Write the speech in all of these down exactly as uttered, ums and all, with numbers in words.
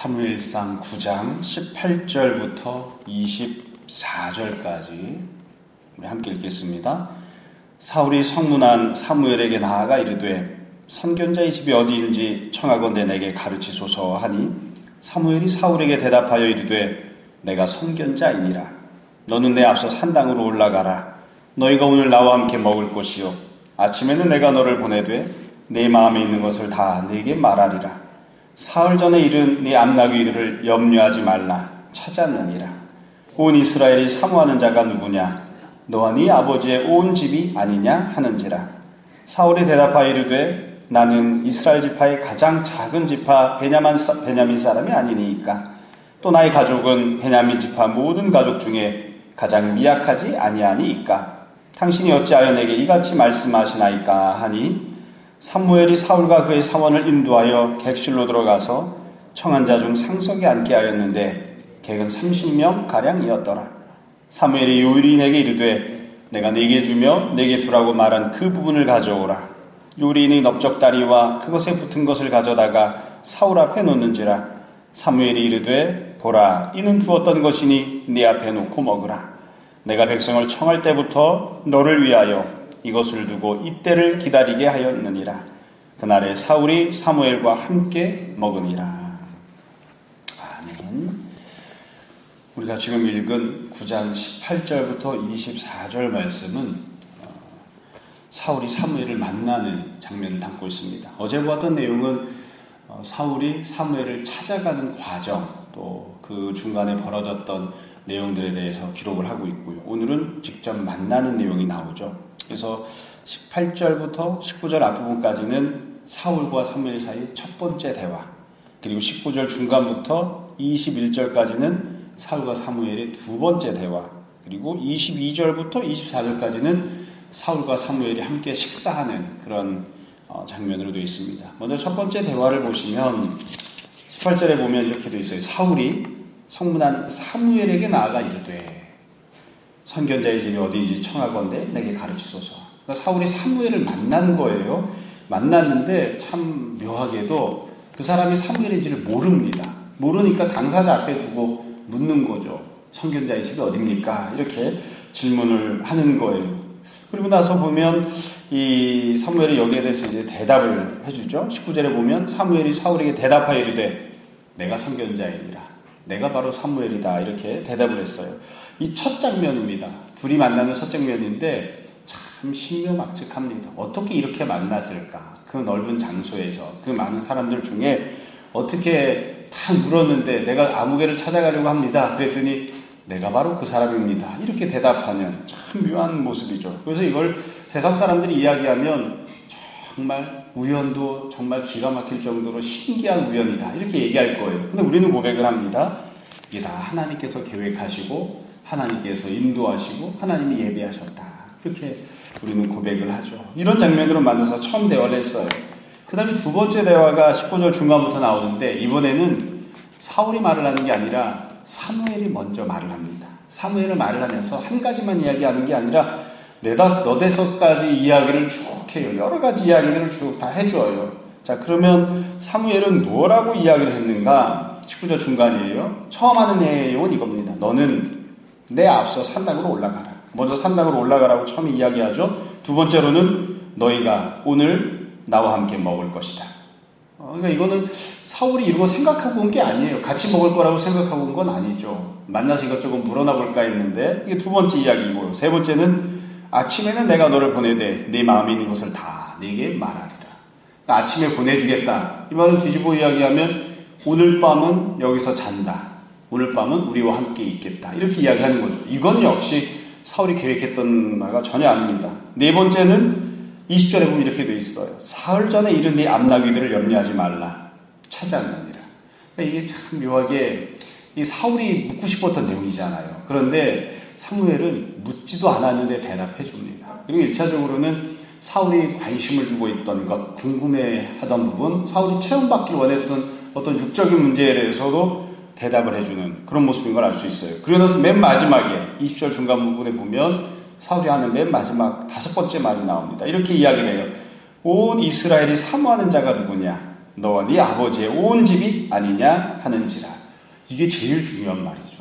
사무엘상 구 장 십팔 절부터 이십사 절까지 우리 함께 읽겠습니다. 사울이 성문한 사무엘에게 나아가 이르되 선견자의 집이 어디인지 청하건대 내게 가르치소서 하니 사무엘이 사울에게 대답하여 이르되 내가 선견자이니라. 너는 내 앞서 산당으로 올라가라. 너희가 오늘 나와 함께 먹을 것이요 아침에는 내가 너를 보내되 내 마음에 있는 것을 다 네게 말하리라. 사흘 전에 이른 네 암나귀들을 염려하지 말라. 찾았느니라. 온 이스라엘이 사모하는 자가 누구냐? 너와 네 아버지의 온 집이 아니냐 하는지라. 사울이 대답하여 이르되 나는 이스라엘 지파의 가장 작은 지파 베냐민, 베냐민 사람이 아니니까. 또 나의 가족은 베냐민 지파 모든 가족 중에 가장 미약하지 아니하니이까. 당신이 어찌하여 내게 이같이 말씀하시나이까 하니 사무엘이 사울과 그의 사원을 인도하여 객실로 들어가서 청한 자 중 상석에 앉게 하였는데 객은 삼십 명 가량이었더라. 사무엘이 요리인에게 이르되 내가 네게 주며 네게 두라고 말한 그 부분을 가져오라. 요리인의 넓적다리와 그것에 붙은 것을 가져다가 사울 앞에 놓는지라. 사무엘이 이르되 보라, 이는 두었던 것이니 네 앞에 놓고 먹으라. 내가 백성을 청할 때부터 너를 위하여 이것을 두고 이때를 기다리게 하였느니라. 그날에 사울이 사무엘과 함께 먹으니라. 아멘. 우리가 지금 읽은 구 장 십팔 절부터 이십사 절 말씀은 사울이 사무엘을 만나는 장면을 담고 있습니다. 어제 보았던 내용은 사울이 사무엘을 찾아가는 과정, 또 그 중간에 벌어졌던 내용들에 대해서 기록을 하고 있고요. 오늘은 직접 만나는 내용이 나오죠. 그래서 십팔 절부터 십구 절 앞부분까지는 사울과 사무엘 사이 첫 번째 대화, 그리고 십구 절 중간부터 이십일 절까지는 사울과 사무엘의 두 번째 대화, 그리고 이십이 절부터 이십사 절까지는 사울과 사무엘이 함께 식사하는 그런 장면으로 되어 있습니다. 먼저 첫 번째 대화를 보시면 십팔 절에 보면 이렇게 되어 있어요. 사울이 성문한 사무엘에게 나아가 이르되 선견자의 집이 어디인지 청하건대 내게 가르치소서. 그러니까 사울이 사무엘을 만난 거예요. 만났는데 참 묘하게도 그 사람이 사무엘인지를 모릅니다. 모르니까 당사자 앞에 두고 묻는 거죠. 선견자의 집이 어딥니까? 이렇게 질문을 하는 거예요. 그리고 나서 보면 이 사무엘이 여기에 대해서 이제 대답을 해주죠. 십구 절에 보면 사무엘이 사울에게 대답하여 이르되 내가 선견자이니라. 내가 바로 사무엘이다. 이렇게 대답을 했어요. 이 첫 장면입니다. 둘이 만나는 첫 장면인데 참 신묘막측합니다. 어떻게 이렇게 만났을까? 그 넓은 장소에서 그 많은 사람들 중에 어떻게 다 물었는데 내가 아무개를 찾아가려고 합니다. 그랬더니 내가 바로 그 사람입니다. 이렇게 대답하는 참 묘한 모습이죠. 그래서 이걸 세상 사람들이 이야기하면 정말 우연도 정말 기가 막힐 정도로 신기한 우연이다. 이렇게 얘기할 거예요. 근데 우리는 고백을 합니다. 이게 다 하나님께서 계획하시고 하나님께서 인도하시고 하나님이 예비하셨다. 그렇게 우리는 고백을 하죠. 이런 장면으로 만나서 처음 대화를 했어요. 그 다음에 두 번째 대화가 십구 절 중간부터 나오는데 이번에는 사울이 말을 하는 게 아니라 사무엘이 먼저 말을 합니다. 사무엘을 말을 하면서 한 가지만 이야기하는 게 아니라 네다 너댓섯까지 이야기를 쭉 해요. 여러 가지 이야기들을 쭉 다 해줘요. 자, 그러면 사무엘은 뭐라고 이야기를 했는가? 십구 절 중간이에요. 처음 하는 내용은 이겁니다. 너는 내 앞서 산당으로 올라가라. 먼저 산당으로 올라가라고 처음 이야기하죠. 두 번째로는 너희가 오늘 나와 함께 먹을 것이다. 어, 그러니까 이거는 사울이 이러고 생각하고 온 게 아니에요. 같이 먹을 거라고 생각하고 온 건 아니죠. 만나서 이것저것 물어나 볼까 했는데 이게 두 번째 이야기고요. 세 번째는 아침에는 내가 너를 보내되 네 마음에 있는 것을 다 네게 말하리라. 그러니까 아침에 보내주겠다. 이 말은 뒤집어 이야기하면 오늘 밤은 여기서 잔다. 오늘 밤은 우리와 함께 있겠다. 이렇게 이야기하는 거죠. 이건 역시 사울이 계획했던 말과 전혀 아닙니다. 네 번째는 이십 절에 보면 이렇게 되어 있어요. 사흘 전에 이른 네 암나귀들을 염려하지 말라. 찾아느니라. 그러니까 이게 참 묘하게 이 사울이 묻고 싶었던 내용이잖아요. 그런데 사무엘은 묻지도 않았는데 대답해 줍니다. 그리고 일 차적으로는 사울이 관심을 두고 있던 것, 궁금해하던 부분, 사울이 체험받기를 원했던 어떤 육적인 문제에 대해서도 대답을 해주는 그런 모습인 걸 알 수 있어요. 그리고 나서 맨 마지막에 이십 절 중간 부분에 보면 사울이 하는 맨 마지막 다섯 번째 말이 나옵니다. 이렇게 이야기를 해요. 온 이스라엘이 사모하는 자가 누구냐? 너와 네 아버지의 온 집이 아니냐 하는지라. 이게 제일 중요한 말이죠.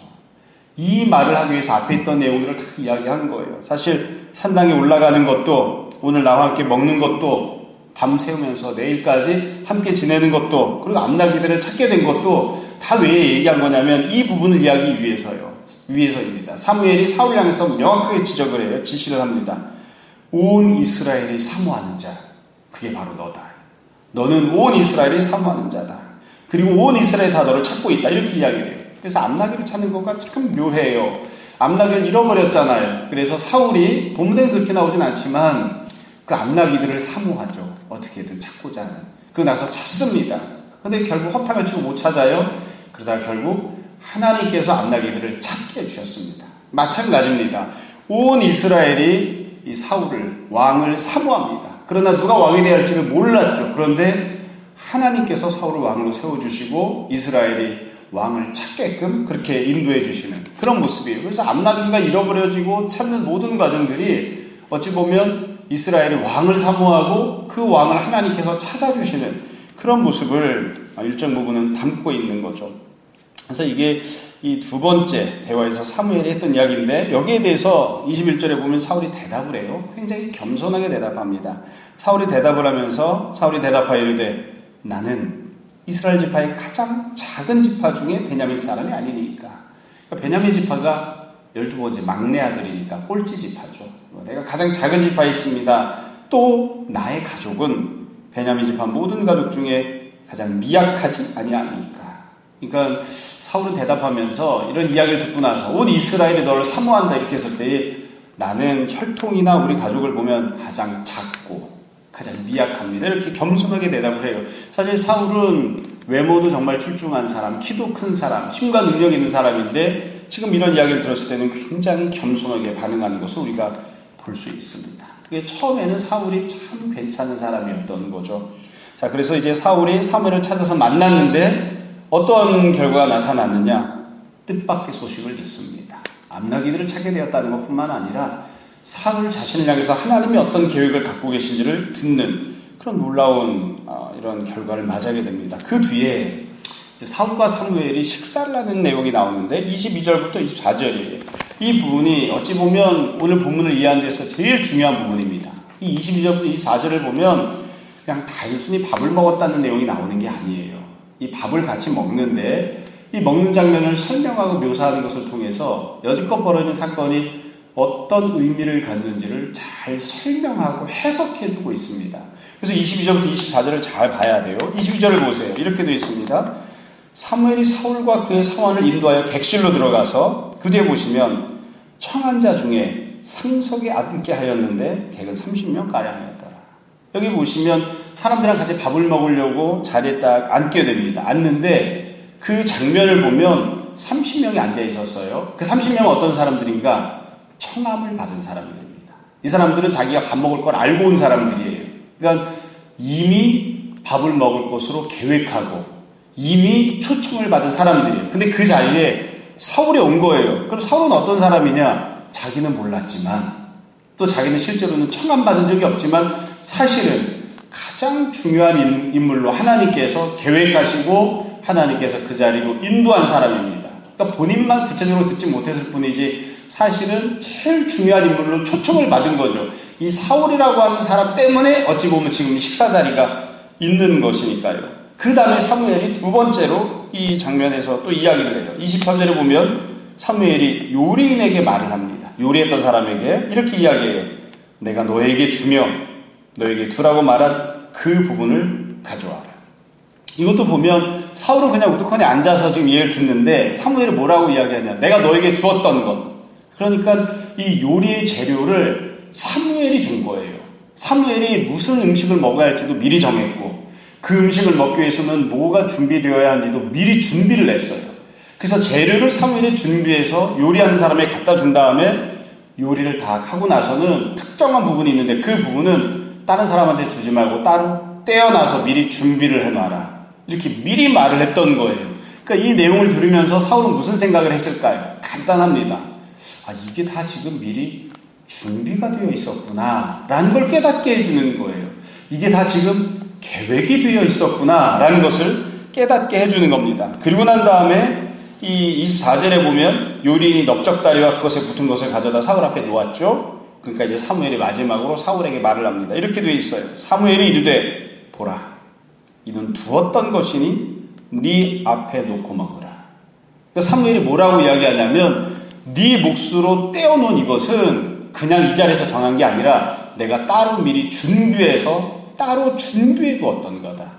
이 말을 하기 위해서 앞에 있던 내용들을 다 이야기한 거예요. 사실 산당에 올라가는 것도, 오늘 나와 함께 먹는 것도, 밤 새우면서 내일까지 함께 지내는 것도, 그리고 암나기들을 찾게 된 것도 다 왜 얘기한 거냐면 이 부분을 이야기하기 위해서요. 위해서입니다. 사무엘이 사울 향해서 명확하게 지적을 해요. 지시를 합니다. 온 이스라엘이 사모하는 자, 그게 바로 너다. 너는 온 이스라엘이 사모하는 자다. 그리고 온 이스라엘이 다 너를 찾고 있다. 이렇게 이야기해요. 그래서 암나기를 찾는 것과 참 묘해요. 암나기를 잃어버렸잖아요. 그래서 사울이 본문에는 그렇게 나오진 않지만 그 암나기들을 사모하죠. 어떻게든 찾고자 하는. 그러고 나서 찾습니다. 근데 결국 허탕을 치고 못 찾아요. 그러다 결국 하나님께서 암나기들을 찾게 해주셨습니다. 마찬가지입니다. 온 이스라엘이 이 사울을, 왕을 사모합니다. 그러나 누가 왕이 되어야 할지를 몰랐죠. 그런데 하나님께서 사울을 왕으로 세워주시고 이스라엘이 왕을 찾게끔 그렇게 인도해 주시는 그런 모습이에요. 그래서 암나기가 잃어버려지고 찾는 모든 과정들이 어찌 보면 이스라엘이 왕을 사모하고 그 왕을 하나님께서 찾아주시는 그런 모습을 일정 부분은 담고 있는 거죠. 그래서 이게 이 두 번째 대화에서 사무엘이 했던 이야기인데, 여기에 대해서 이십일 절에 보면 사울이 대답을 해요. 굉장히 겸손하게 대답합니다. 사울이 대답을 하면서 사울이 대답하여 이르되 나는 이스라엘 지파의 가장 작은 지파 중에 베냐민 사람이 아니니까. 그러니까 베냐민 지파가 열두 번째 막내 아들이니까 꼴찌 지파죠. 내가 가장 작은 지파에 있습니다. 또 나의 가족은 베냐민 지파 모든 가족 중에 가장 미약하지 아니하니까. 그러니까 사울은 대답하면서 이런 이야기를 듣고 나서 온 이스라엘이 너를 사모한다 이렇게 했을 때 나는 혈통이나 우리 가족을 보면 가장 작고 가장 미약합니다. 이렇게 겸손하게 대답을 해요. 사실 사울은 외모도 정말 출중한 사람, 키도 큰 사람, 힘과 능력이 있는 사람인데 지금 이런 이야기를 들었을 때는 굉장히 겸손하게 반응하는 것을 우리가 볼 수 있습니다. 처음에는 사울이 참 괜찮은 사람이었던 거죠. 자, 그래서 이제 사울이 사무엘을 찾아서 만났는데 어떤 결과가 나타났느냐? 뜻밖의 소식을 듣습니다. 암나기들을 찾게 되었다는 것뿐만 아니라 사울 자신을 향해서 하나님이 어떤 계획을 갖고 계신지를 듣는 그런 놀라운 어, 이런 결과를 맞이하게 됩니다. 그 뒤에 이제 사울과 사무엘이 식사를 하는 내용이 나오는데 이십이 절부터 이십사 절이에요. 이 부분이 어찌 보면 오늘 본문을 이해하는 데서 제일 중요한 부분입니다. 이 이십이 절부터 이십사 절을 보면 그냥 단순히 밥을 먹었다는 내용이 나오는 게 아니에요. 이 밥을 같이 먹는데 이 먹는 장면을 설명하고 묘사하는 것을 통해서 여지껏 벌어진 사건이 어떤 의미를 갖는지를 잘 설명하고 해석해주고 있습니다. 그래서 이십이 절부터 이십사 절을 잘 봐야 돼요. 이십이 절을 보세요. 이렇게 되어 있습니다. 사무엘이 사울과 그의 사원을 인도하여 객실로 들어가서 그 뒤에 보시면 청한 자 중에 상석에 앉게 하였는데 객은 삼십 명가량이었더라. 여기 보시면 사람들이랑 같이 밥을 먹으려고 자리에 딱 앉게 됩니다. 앉는데 그 장면을 보면 삼십 명이 앉아 있었어요. 그 삼십 명은 어떤 사람들인가? 청함을 받은 사람들입니다. 이 사람들은 자기가 밥 먹을 걸 알고 온 사람들이에요. 그러니까 이미 밥을 먹을 것으로 계획하고 이미 초청을 받은 사람들이에요. 근데 그 자리에 사울이 온 거예요. 그럼 사울은 어떤 사람이냐? 자기는 몰랐지만 또 자기는 실제로는 청함받은 적이 없지만 사실은 가장 중요한 인물로 하나님께서 계획하시고 하나님께서 그 자리로 인도한 사람입니다. 그러니까 본인만 구체적으로 듣지 못했을 뿐이지 사실은 제일 중요한 인물로 초청을 받은 거죠. 이 사울이라고 하는 사람 때문에 어찌 보면 지금 식사 자리가 있는 것이니까요. 그 다음에 사무엘이 두 번째로 이 장면에서 또 이야기를 해요. 이십삼 절에 보면 사무엘이 요리인에게 말을 합니다. 요리했던 사람에게 이렇게 이야기해요. 내가 너에게 주며 너에게 두라고 말한 그 부분을 가져와라. 이것도 보면 사울은 그냥 우두커니 앉아서 지금 얘기를 듣는데 사무엘이 뭐라고 이야기하냐? 내가 너에게 주었던 것. 그러니까 이 요리의 재료를 사무엘이 준 거예요. 사무엘이 무슨 음식을 먹어야 할지도 미리 정했고 그 음식을 먹기 위해서는 뭐가 준비되어야 하는지도 미리 준비를 했어요. 그래서 재료를 사무엘이 준비해서 요리하는 사람에게 갖다 준 다음에 요리를 다 하고 나서는 특정한 부분이 있는데 그 부분은 다른 사람한테 주지 말고 따로 떼어놔서 미리 준비를 해놔라. 이렇게 미리 말을 했던 거예요. 그러니까 이 내용을 들으면서 사울은 무슨 생각을 했을까요? 간단합니다. 아, 이게 다 지금 미리 준비가 되어 있었구나 라는 걸 깨닫게 해주는 거예요. 이게 다 지금 계획이 되어 있었구나라는 것을 깨닫게 해주는 겁니다. 그리고 난 다음에 이 이십사 절에 보면 요린이 넓적다리와 그것에 붙은 것을 가져다 사울 앞에 놓았죠. 그러니까 이제 사무엘이 마지막으로 사울에게 말을 합니다. 이렇게 되어 있어요. 사무엘이 이르되 보라, 이는 두었던 것이니 네 앞에 놓고 먹으라. 그러니까 사무엘이 뭐라고 이야기하냐면 네 몫으로 떼어놓은 이것은 그냥 이 자리에서 정한 게 아니라 내가 따로 미리 준비해서 따로 준비해 두었던 거다.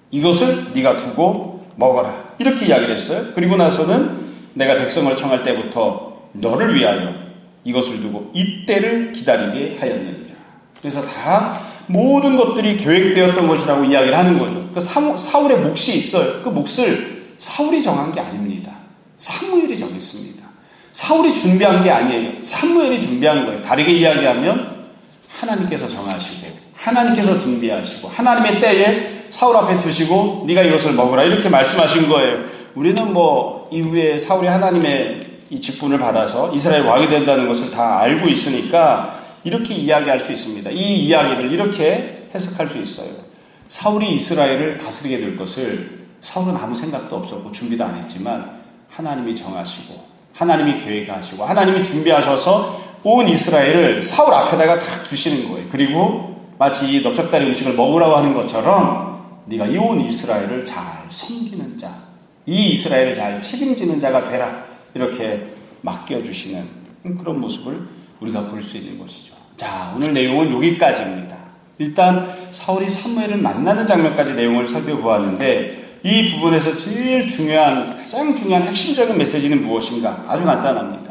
이것을 네가 두고 먹어라. 이렇게 이야기를 했어요. 그리고 나서는 내가 백성을 청할 때부터 너를 위하여 이것을 두고 이때를 기다리게 하였느니라. 그래서 다 모든 것들이 계획되었던 것이라고 이야기를 하는 거죠. 그 사울의 몫이 있어요. 그 몫을 사울이 정한 게 아닙니다. 사무엘이 정했습니다. 사울이 준비한 게 아니에요. 사무엘이 준비한 거예요. 다르게 이야기하면 하나님께서 정하시고 하나님께서 준비하시고 하나님의 때에 사울 앞에 두시고 네가 이것을 먹으라 이렇게 말씀하신 거예요. 우리는 뭐 이후에 사울이 하나님의 이 직분을 받아서 이스라엘 왕이 된다는 것을 다 알고 있으니까 이렇게 이야기할 수 있습니다. 이 이야기를 이렇게 해석할 수 있어요. 사울이 이스라엘을 다스리게 될 것을 사울은 아무 생각도 없었고 준비도 안 했지만 하나님이 정하시고 하나님이 계획하시고 하나님이 준비하셔서 온 이스라엘을 사울 앞에다가 딱 두시는 거예요. 그리고 마치 이 넓적다리 음식을 먹으라고 하는 것처럼 네가 이 온 이스라엘을 잘 섬기는 자, 이 이스라엘을 잘 책임지는 자가 되라 이렇게 맡겨주시는 그런 모습을 우리가 볼 수 있는 것이죠. 자, 오늘 내용은 여기까지입니다. 일단 사울이 사무엘을 만나는 장면까지 내용을 살펴보았는데 이 부분에서 제일 중요한 가장 중요한 핵심적인 메시지는 무엇인가? 아주 간단합니다.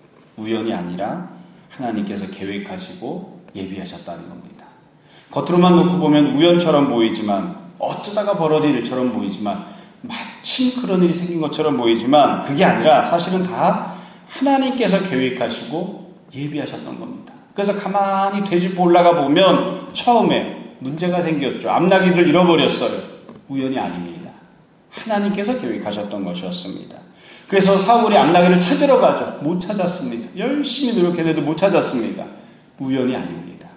우연이 아니라 하나님께서 계획하시고 예비하셨다는 겁니다. 겉으로만 놓고 보면 우연처럼 보이지만 어쩌다가 벌어진 일처럼 보이지만 마침 그런 일이 생긴 것처럼 보이지만 그게 아니라 사실은 다 하나님께서 계획하시고 예비하셨던 겁니다. 그래서 가만히 되짚어 올라가 보면 처음에 문제가 생겼죠. 암나귀를 잃어버렸어요. 우연이 아닙니다. 하나님께서 계획하셨던 것이었습니다. 그래서 사울이 암나귀를 찾으러 가죠. 못 찾았습니다. 열심히 노력했는데도 못 찾았습니다. 우연이 아닙니다.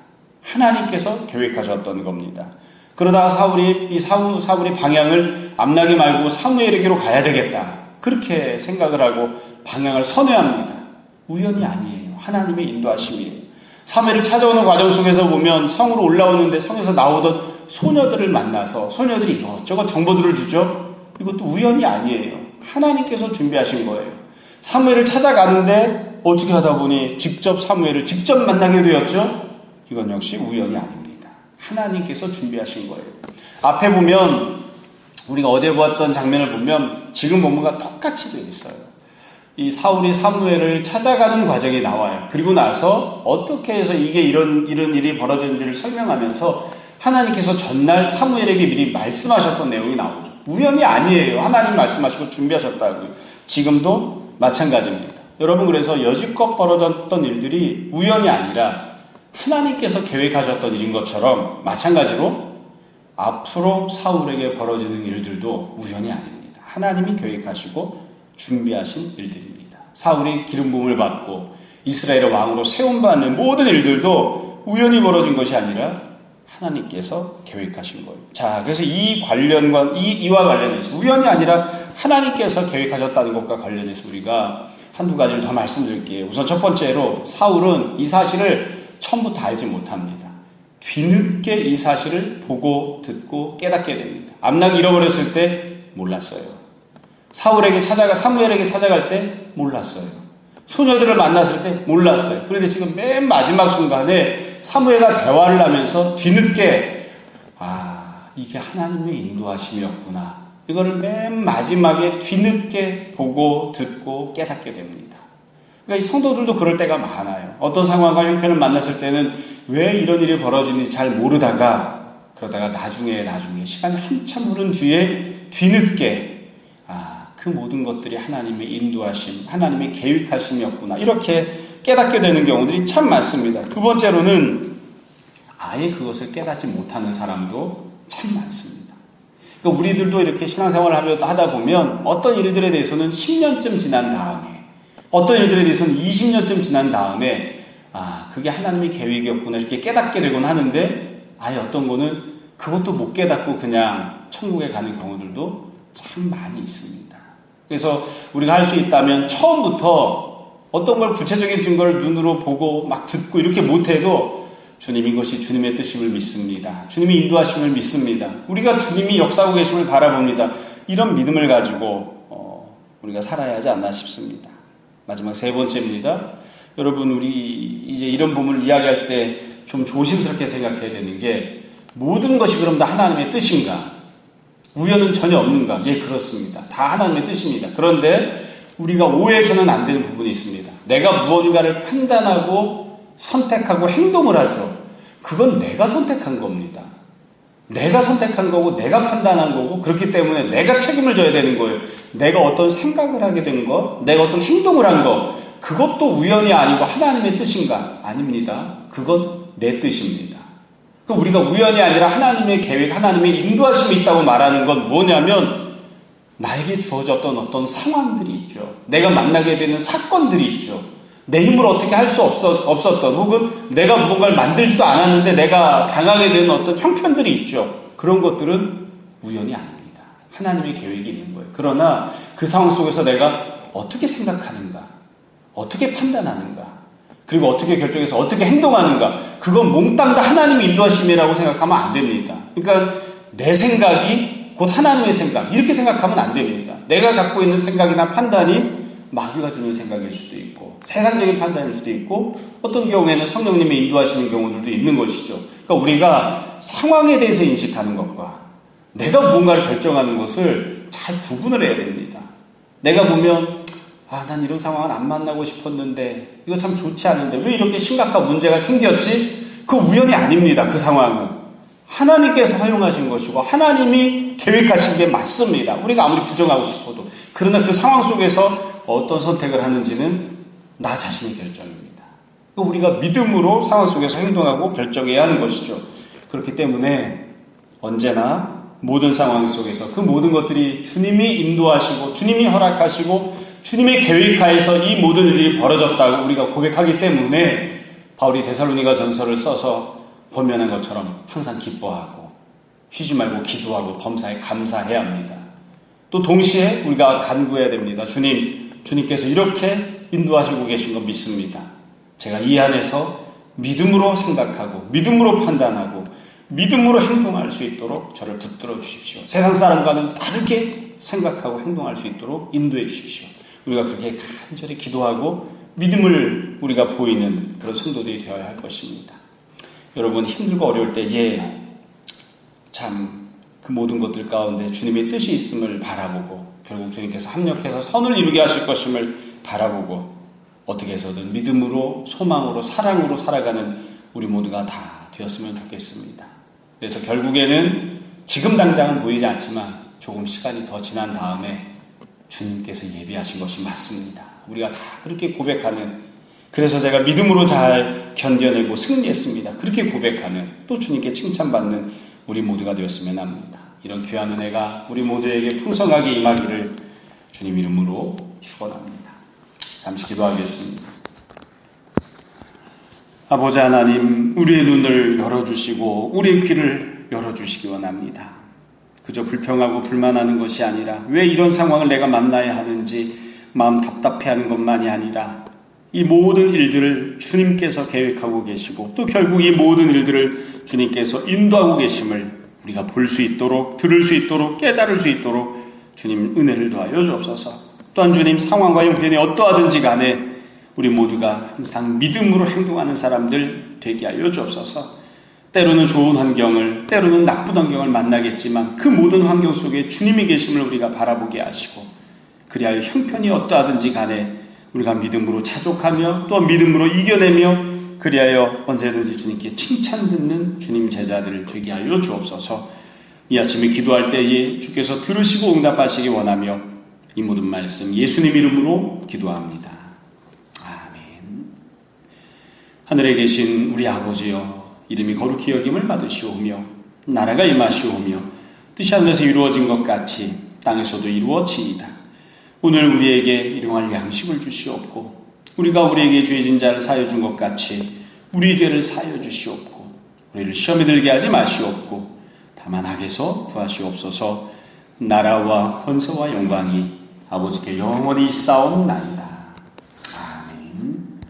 하나님께서 계획하셨던 겁니다. 그러다가 사울이 이 사울, 사울이 방향을 암나귀 말고 사무엘에게로 가야 되겠다. 그렇게 생각을 하고 방향을 선회합니다. 우연이 아니에요. 하나님의 인도하심이에요. 사무엘을 찾아오는 과정 속에서 보면 성으로 올라오는데 성에서 나오던 소녀들을 만나서 소녀들이 이것저것 정보들을 주죠. 이것도 우연이 아니에요. 하나님께서 준비하신 거예요. 사무엘을 찾아가는데 어떻게 하다 보니 직접 사무엘을 직접 만나게 되었죠. 이건 역시 우연이 아닙니다. 하나님께서 준비하신 거예요. 앞에 보면 우리가 어제 보았던 장면을 보면 지금 본문과 똑같이 되어 있어요. 이 사울이 사무엘을 찾아가는 과정이 나와요. 그리고 나서 어떻게 해서 이게 이런 이런 일이 벌어졌는지를 설명하면서 하나님께서 전날 사무엘에게 미리 말씀하셨던 내용이 나오죠. 우연이 아니에요. 하나님 말씀하시고 준비하셨다고요. 지금도 마찬가지입니다. 여러분, 그래서 여지껏 벌어졌던 일들이 우연이 아니라 하나님께서 계획하셨던 일인 것처럼 마찬가지로 앞으로 사울에게 벌어지는 일들도 우연이 아닙니다. 하나님이 계획하시고 준비하신 일들입니다. 사울이 기름 부음을 받고 이스라엘의 왕으로 세움받는 모든 일들도 우연히 벌어진 것이 아니라 하나님께서 계획하신 거예요. 자, 그래서 이 관련과 이 이와 관련해서 우연이 아니라 하나님께서 계획하셨다는 것과 관련해서 우리가 한두 가지를 더 말씀드릴게요. 우선 첫 번째로 사울은 이 사실을 처음부터 알지 못합니다. 뒤늦게 이 사실을 보고 듣고 깨닫게 됩니다. 암나귀 잃어버렸을 때 몰랐어요. 사울에게 찾아가 사무엘에게 찾아갈 때 몰랐어요. 소녀들을 만났을 때 몰랐어요. 그런데 지금 맨 마지막 순간에 사무엘과 대화를 하면서 뒤늦게 아, 이게 하나님의 인도하심이었구나. 이거를 맨 마지막에 뒤늦게 보고 듣고 깨닫게 됩니다. 그러니까 이 성도들도 그럴 때가 많아요. 어떤 상황과 형편을 만났을 때는 왜 이런 일이 벌어지는지 잘 모르다가 그러다가 나중에 나중에 시간이 한참 흐른 뒤에 뒤늦게 아, 그 모든 것들이 하나님의 인도하심, 하나님의 계획하심이었구나. 이렇게 깨닫게 되는 경우들이 참 많습니다. 두 번째로는 아예 그것을 깨닫지 못하는 사람도 참 많습니다. 그러니까 우리들도 이렇게 신앙생활을 하다 보면 어떤 일들에 대해서는 십 년쯤 지난 다음에 어떤 일들에 대해서는 이십 년쯤 지난 다음에 아, 그게 하나님의 계획이었구나 이렇게 깨닫게 되곤 하는데 아예 어떤 거는 그것도 못 깨닫고 그냥 천국에 가는 경우들도 참 많이 있습니다. 그래서 우리가 할 수 있다면 처음부터 어떤 걸 구체적인 증거를 눈으로 보고 막 듣고 이렇게 못해도 주님 이것이 주님의 뜻임을 믿습니다. 주님이 인도하심을 믿습니다. 우리가 주님이 역사하고 계심을 바라봅니다. 이런 믿음을 가지고 어, 우리가 살아야 하지 않나 싶습니다. 마지막 세 번째입니다. 여러분, 우리 이제 이런 부분을 이야기할 때 좀 조심스럽게 생각해야 되는 게, 모든 것이 그럼 다 하나님의 뜻인가? 우연은 전혀 없는가? 예, 그렇습니다. 다 하나님의 뜻입니다. 그런데 우리가 오해해서는 안 되는 부분이 있습니다. 내가 무언가를 판단하고 선택하고 행동을 하죠. 그건 내가 선택한 겁니다. 내가 선택한 거고 내가 판단한 거고, 그렇기 때문에 내가 책임을 져야 되는 거예요. 내가 어떤 생각을 하게 된 거, 내가 어떤 행동을 한 거, 그것도 우연이 아니고 하나님의 뜻인가? 아닙니다. 그건 내 뜻입니다. 그럼 우리가 우연이 아니라 하나님의 계획, 하나님의 인도하심이 있다고 말하는 건 뭐냐면, 나에게 주어졌던 어떤 상황들이 있죠. 내가 만나게 되는 사건들이 있죠. 내 힘으로 어떻게 할 수 없었던, 혹은 내가 무언가를 만들지도 않았는데 내가 당하게 되는 어떤 형편들이 있죠. 그런 것들은 우연이 아닙니다. 하나님의 계획이 있는 거예요. 그러나 그 상황 속에서 내가 어떻게 생각하는가, 어떻게 판단하는가, 그리고 어떻게 결정해서 어떻게 행동하는가, 그건 몽땅 다 하나님의 인도하심이라고 생각하면 안 됩니다. 그러니까 내 생각이 곧 하나님의 생각, 이렇게 생각하면 안 됩니다. 내가 갖고 있는 생각이나 판단이 마귀가 주는 생각일 수도 있고, 세상적인 판단일 수도 있고, 어떤 경우에는 성령님의 인도하시는 경우들도 있는 것이죠. 그러니까 우리가 상황에 대해서 인식하는 것과 내가 무언가를 결정하는 것을 잘 구분을 해야 됩니다. 내가 보면 아, 난 이런 상황은 안 만나고 싶었는데 이거 참 좋지 않은데 왜 이렇게 심각한 문제가 생겼지? 그 우연이 아닙니다. 그 상황은 하나님께서 허용하신 것이고 하나님이 계획하신 게 맞습니다. 우리가 아무리 부정하고 싶어도. 그러나 그 상황 속에서 어떤 선택을 하는지는 나 자신의 결정입니다. 우리가 믿음으로 상황 속에서 행동하고 결정해야 하는 것이죠. 그렇기 때문에 언제나 모든 상황 속에서 그 모든 것들이 주님이 인도하시고 주님이 허락하시고 주님의 계획하에서 이 모든 일들이 벌어졌다고 우리가 고백하기 때문에 바울이 데살로니가 전서를 써서 권면한 것처럼 항상 기뻐하고 쉬지 말고 기도하고 범사에 감사해야 합니다. 또 동시에 우리가 간구해야 됩니다. 주님, 주님께서 이렇게 인도하시고 계신 거 믿습니다. 제가 이 안에서 믿음으로 생각하고 믿음으로 판단하고 믿음으로 행동할 수 있도록 저를 붙들어 주십시오. 세상 사람과는 다르게 생각하고 행동할 수 있도록 인도해 주십시오. 우리가 그렇게 간절히 기도하고 믿음을 우리가 보이는 그런 성도들이 되어야 할 것입니다. 여러분, 힘들고 어려울 때에 참 그 모든 것들 가운데 주님의 뜻이 있음을 바라보고 결국 주님께서 합력해서 선을 이루게 하실 것임을 바라보고 어떻게 해서든 믿음으로 소망으로 사랑으로 살아가는 우리 모두가 다 되었으면 좋겠습니다. 그래서 결국에는 지금 당장은 보이지 않지만 조금 시간이 더 지난 다음에 주님께서 예비하신 것이 맞습니다. 우리가 다 그렇게 고백하는, 그래서 제가 믿음으로 잘 견뎌내고 승리했습니다. 그렇게 고백하는, 또 주님께 칭찬받는 우리 모두가 되었으면 합니다. 이런 귀한 은혜가 우리 모두에게 풍성하게 임하기를 주님 이름으로 축원합니다. 잠시 기도하겠습니다. 아버지 하나님, 우리의 눈을 열어주시고 우리의 귀를 열어주시기 원합니다. 그저 불평하고 불만하는 것이 아니라 왜 이런 상황을 내가 만나야 하는지 마음 답답해하는 것만이 아니라 이 모든 일들을 주님께서 계획하고 계시고 또 결국 이 모든 일들을 주님께서 인도하고 계심을 우리가 볼 수 있도록, 들을 수 있도록, 깨달을 수 있도록 주님 은혜를 더하여 주옵소서. 또한 주님, 상황과 형편이 어떠하든지 간에 우리 모두가 항상 믿음으로 행동하는 사람들 되게 하여 주옵소서. 때로는 좋은 환경을, 때로는 나쁜 환경을 만나겠지만 그 모든 환경 속에 주님이 계심을 우리가 바라보게 하시고, 그리하여 형편이 어떠하든지 간에 우리가 믿음으로 자족하며 또 믿음으로 이겨내며 그리하여 언제든지 주님께 칭찬 듣는 주님 제자들 되게 하여 주옵소서. 이 아침에 기도할 때에 주께서 들으시고 응답하시기 원하며 이 모든 말씀 예수님 이름으로 기도합니다. 아멘. 하늘에 계신 우리 아버지여, 이름이 거룩히 여김을 받으시오며 나라가 임하시오며 뜻이 하늘에서 이루어진 것 같이 땅에서도 이루어지이다. 오늘 우리에게 일용할 양식을 주시옵고 우리가 우리에게 죄진 자를 사하여 준 것 같이 우리 죄를 사하여 주시옵고 우리를 시험에 들게 하지 마시옵고 다만 악에서 구하시옵소서. 나라와 권세와 영광이 아버지께 영원히 싸움나이다.